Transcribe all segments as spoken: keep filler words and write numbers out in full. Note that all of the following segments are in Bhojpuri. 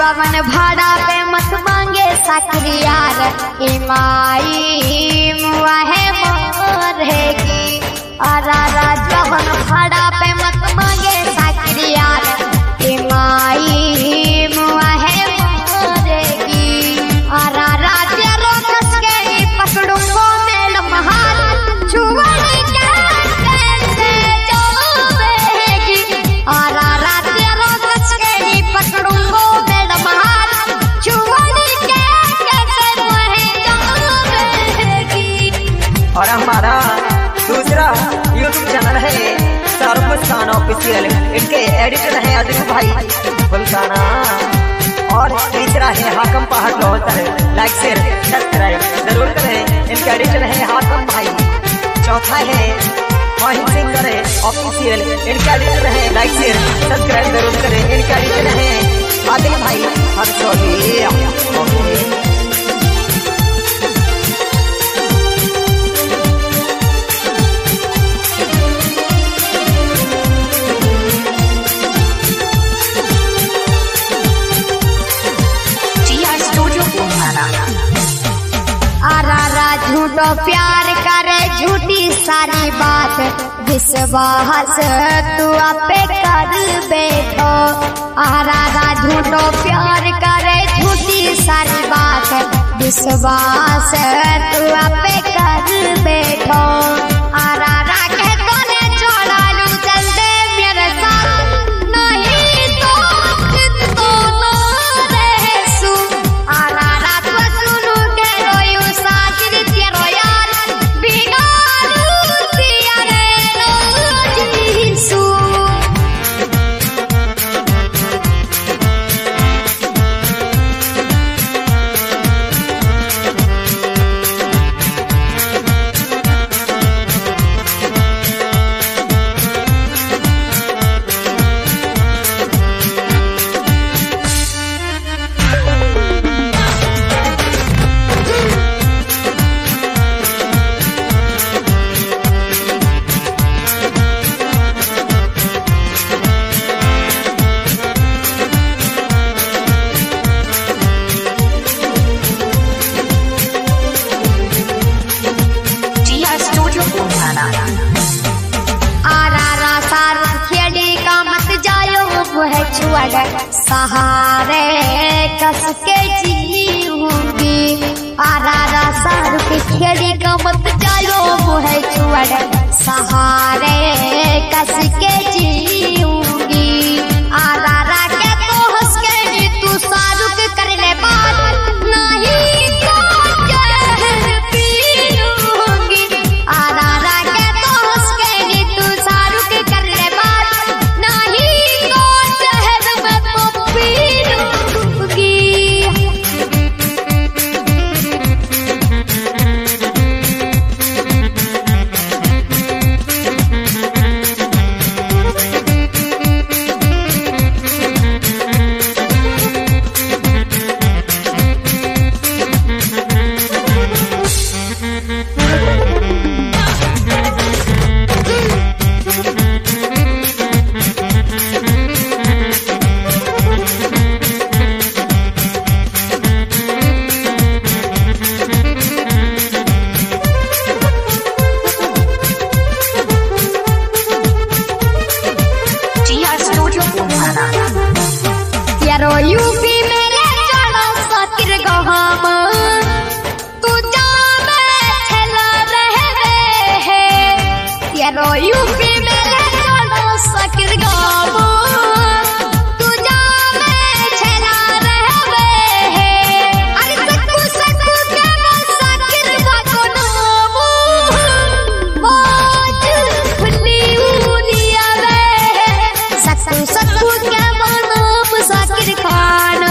जवन भाड़ा पे मत मांगे साकरियार ए माई मुआहे मोरहेगी। आरारा जवन भाड़ा पे मत मांगे साकरियार ए माई मुआहे मोरहेगी। आरारा तेरो कस के पकड़ूंगो मेल महार छुवनी के कैसे जावेगी। आरारा तेरो कस के पकड़ूंगो मेल महार छुवनी के कैसे मुहे जावेगी। और हमारा दूसरा यूट्यूब चैनल है शाहरुख मुस्कान ऑफिशियल, इनके एडिटर हैं अदिल भाई बुल्काना। और तीसरा है हाकम पहाड़ रोहतक, लाइक शेयर सब्सक्राइब जरूर करें, इनके एडिटर हैं हाकम भाई। चौथा है मोहित सिंह ऑफिशियल, इनके एडिटर हैं लाइक शेयर सब्सक्राइब जरूर करें, इनके एडिटर हैं आदिल भाई हर। झूठो प्यार करे झूठी सारी बात विश्वास तू आपे कर बैठो। आरारा झूठो प्यार करे झूठी सारी बात विश्वास तू आपे कर बैठो। आरारा कह तो ने छोड़ा लू चल दे मेरे साथ नहीं तो तो ना रहे सू। आरारा तो सुनू के रोयू साकिर तेरो यार बिगाड़ू दिया रे रोजीसू। सहारे कस के जीऊंगी। आरारा शाहरुख खेड़ी का मत जायो वो है छुअड़ सहारे कस के जीऊंगी। आरारा के तो हंस के तू शाहरुख कर ले बात नहीं तो जहर पी लूंगी। आरारा के तो हंस के तू शाहरुख कर ले बात नहीं तो जहर में तो पी लूंगी। यारो यूपी में ले चलो साकिर गहम तू जाने छला रहे है। यारो यूपी में ले चलो साकिर गहम तू जाने छला रहे है। अरे सकू सकू के बस साकिर बाको नाम बाज खुली उलिया रे। सकू सकू के साकिर खान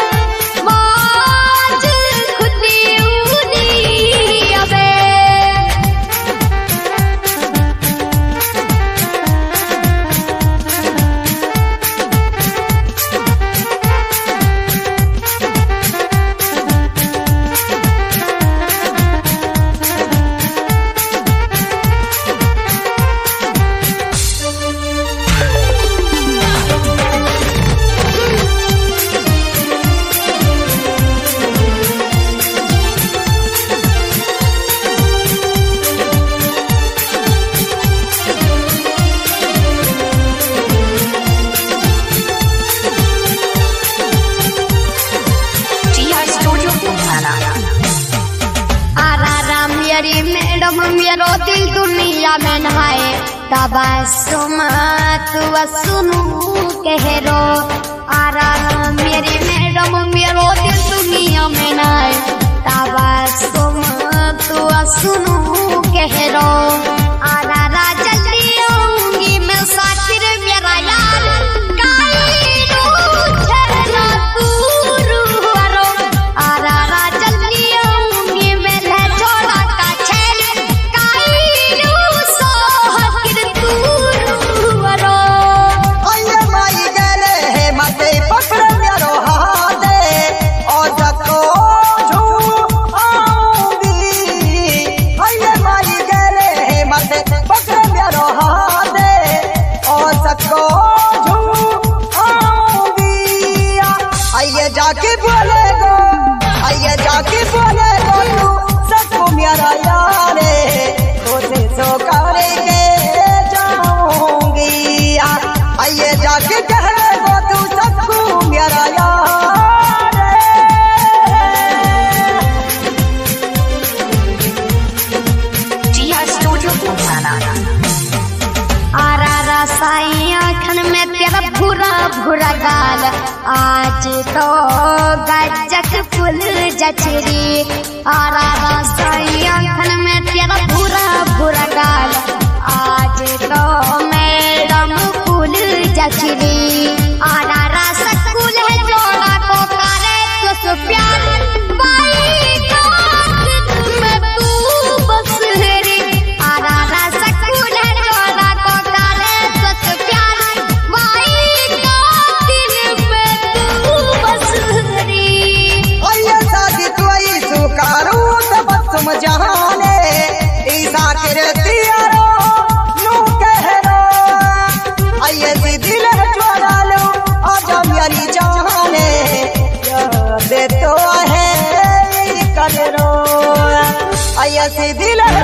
बाज खुदी उनी अबे। तबस्सुम तू सुनू कहरो आरा मेरी मैडम मेरो दिल दुनिया में नाय तबस्सुम तू सुनू कहरो आरा रा जल्दी आऊंगी मैं साकिर मेरा यार काई छना पूरू हरो आरा रा जल्दी आऊंगी मैं ले छोड़ा का छेल काई सो हकिर तूरू हरो ओये माई गले हे मते पकड़ मेरो हाथे और जको झू आऊंगी ओये माई गले हे मते पकड़ मेरो हाथे और जको झू आऊंगी आइए जाके बोले गो आइए जाके बोले गो तू सबको मेरा यारे तोसे सो करेंगे जाऊंगी आइए जाके कह गो तू सबको मेरा यार जिया स्टूडियो पुराना आरा रसाई आँखन में तेरा भूरा भूरा गाल आज तो गज्जक फूल जचरी आरा रसाई आँखन में तेरा भूरा भूरा गाल आज तो मैडम फूल जचरी आरा रसा कुल है जोड़ा को करे तो सो प्यार बाई काट में तू बस हेरी आरा रसा कुल है जोड़ा को करे तो सो प्यार बाई काट में तू बस हेरी ओये शादी तुई सुकारू तब तुम जहाने ईसा के तियारो नू कहरो आइए सी दिल चोरा लो आजा मेरी जाने दे तो है करो आइए सी दिल